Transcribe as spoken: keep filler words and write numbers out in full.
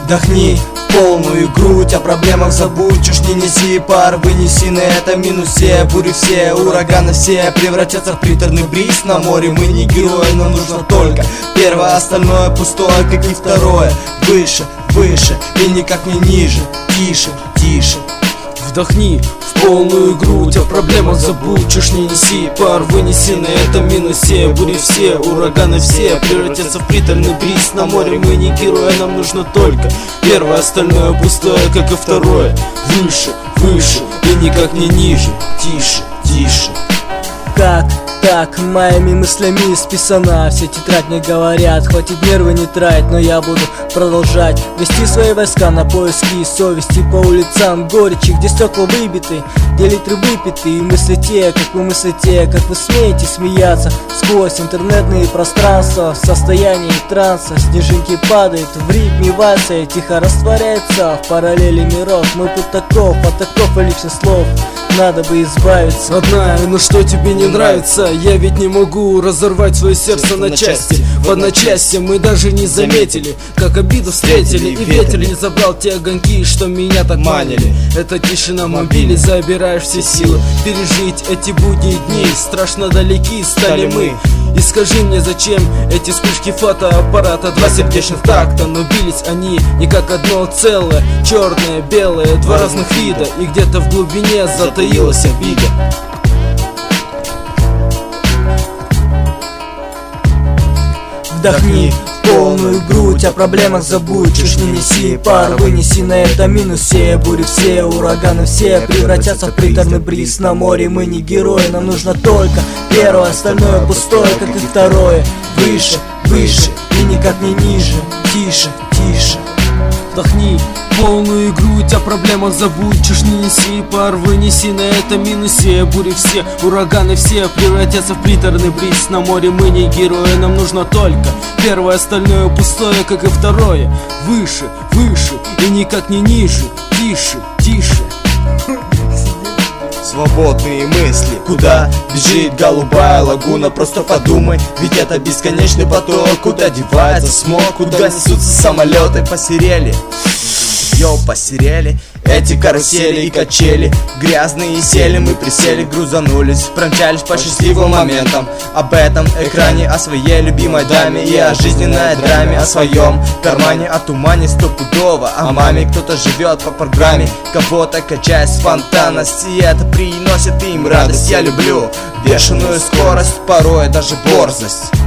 Вдохни полную грудь, о проблемах забудь, чушь не неси, пар вынеси на этом минусе. Бури все, ураганы все превратятся в приторный бриз. На море мы не герои, нам нужно только первое, остальное пустое, как и второе. Выше, выше и никак не ниже, тише, тише. Вдохни в полную грудь, о проблемах забудь, чушь не неси, пар вынеси на этом минусе. Бури все, ураганы все превратятся в приторный бриз. На море мы не герои, нам нужно только первое, остальное пустое, как и второе. Выше, выше и никак не ниже, тише, тише. Как так моими мыслями списана вся тетрадь, мне говорят, хватит нервы не трать, но я буду продолжать вести свои войска на поиски совести по улицам горечи, где стекла выбиты, где литры выпиты, и мысли те, как вы мыслите, как вы смеете смеяться сквозь интернетные пространства в состоянии транса. Снежинки падают в ритме вальса и тихо растворяется в параллели миров. Мой путь таков, от таков и лишних слов надо бы избавиться. Родная, ну что тебе не нравится? Я ведь не могу разорвать свое сердце на части. В одночасье мы даже не заметили, как обиду встретили, и ветер не забрал те огоньки, что меня так манили. Это тишина мобили, забираешь все силы пережить эти будние дни. Страшно далеки стали мы. И скажи мне, зачем эти вспышки фотоаппарата? Два сердечных такта, но бились они не как одно целое. Черное, белое, два разных вида, и где-то в глубине затаилась обида. Вдохни полную грудь, о проблемах забудь, чушь не неси, пар вынеси на этом минусе. Бури все, ураганы все превратятся в приторный бриз. На море мы не герои, нам нужно только первое, остальное пустое, как и второе. Выше, выше и никак не ниже, тише, тише. Вдохни полную грудь, о проблемах забудь, чушь не неси, пар вынеси на этом минусе. Бури все, ураганы все превратятся в приторный бриз. На море мы не герои, нам нужно только первое, остальное пустое, как и второе. Выше, выше и никак не ниже, тише, тише. Свободные мысли, куда бежит голубая лагуна? Просто подумай, ведь это бесконечный поток. Куда девается смог, куда несутся самолеты? Посерели, йоу, посерели эти карусели и качели. Грязные сели, мы присели, грузанулись, промчались по счастливым моментам. Об этом экране, о своей любимой даме и о жизненной драме, о своем кармане, о тумане стопудово, о маме. Кто-то живет по программе, кого-то качает спонтанность, и это приносит им радость. Я люблю бешеную скорость, порой даже борзость.